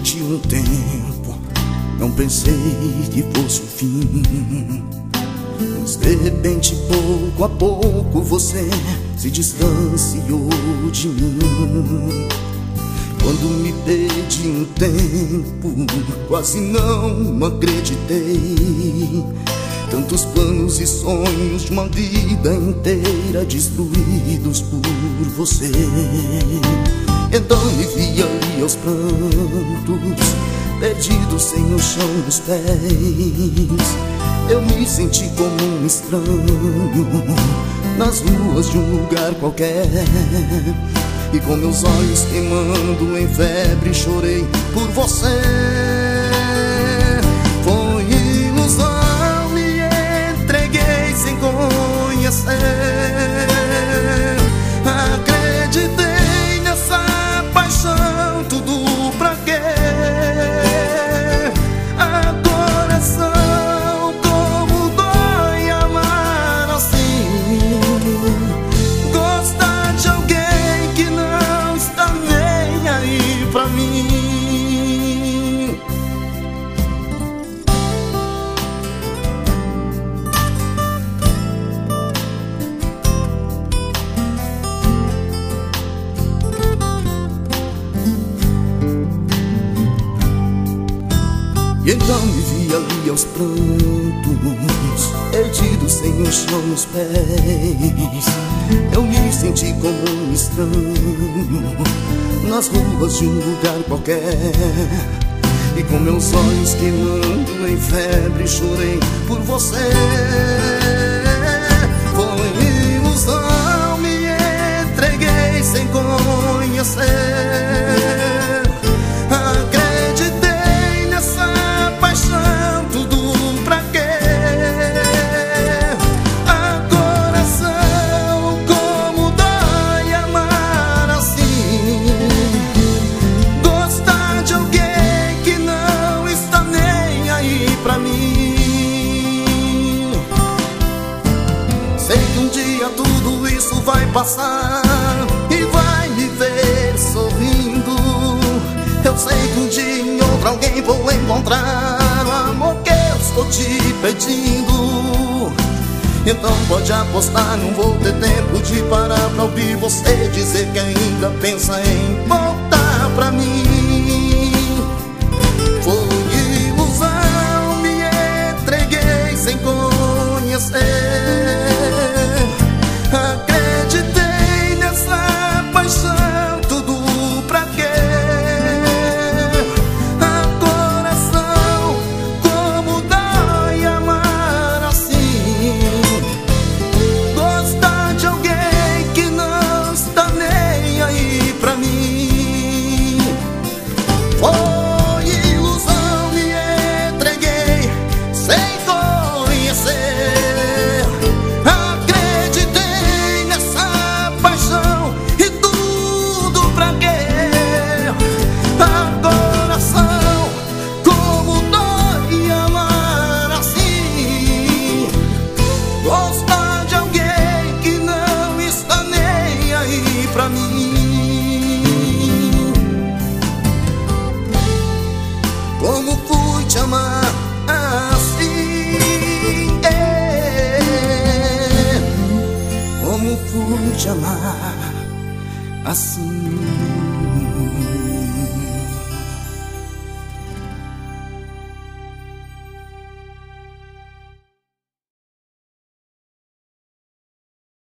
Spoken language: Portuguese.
de um tempo, não pensei que fosse o fim. Mas de repente, pouco a pouco, você se distanciou de mim. Quando me perdi um tempo, quase não acreditei. Tantos planos e sonhos de uma vida inteira destruídos por você. Então me vi ali aos prantos, perdido sem o chão dos pés. Eu me senti como um estranho nas ruas de um lugar qualquer. E com meus olhos queimando em febre chorei por você. Foi ilusão, me entreguei sem conhecer. Acreditei nessa paixão, tudo pra quê? Coração, como dói amar assim. Gostar de alguém que não está nem aí pra mim. E então me vi ali aos prantos, perdido sem o chão nos pés. Eu me senti como um estranho nas ruas de um lugar qualquer. E com meus olhos queimando em febre chorei por você. Foi ilusão, me entreguei sem conhecer. Acreditei nessa paixão, tudo pra quê? Coração, como dói amar assim. Gostar de alguém que não está nem aí pra mim. Sei que um dia tudo isso vai passar e vai me ver sorrindo. Eu sei que um dia em outro alguém vou encontrar o amor que eu estou te pedindo. Então pode apostar, não vou ter tempo de parar pra ouvir você dizer que ainda pensa em voltar pra mim. Foi ilusão, me entreguei sem conhecer. Acreditei nessa paixão, tudo pra quê? Coração, como dói amar assim. Gostar de alguém que não está nem aí pra mim. Foi ilusão, me entreguei sem conhecer. Acreditei nessa paixão e tudo pra quê? Coração, como dói amar assim. Gostar de alguém que não está nem aí pra mim. Como fui te amar assim, como fui te amar assim.